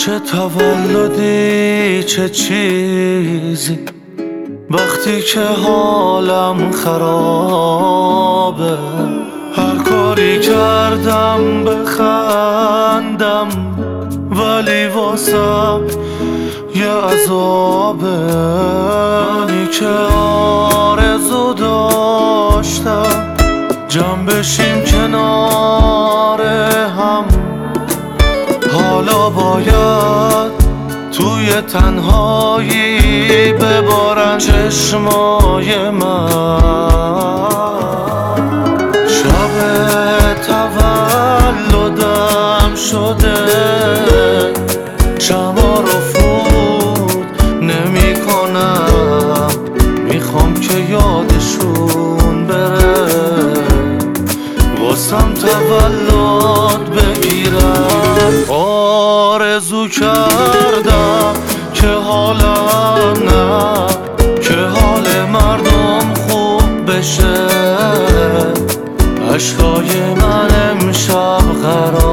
چه تولدی چه چیزی وقتی که حالم خرابه. هر کاری کردم بخندم ولی واسم یه عذابه. منی که آرزو داشتم جمع بشیم کنار هم، حالا باید توی تنهایی ببارن چشمای من. شب تولدم شده شمع رو فوت نمی کنم، میخوام که یادشون بره واسم تولد بگیرن. آرزو کردم که حالم نه، که حال مردم خوب بشه. عشقای من امشب قرار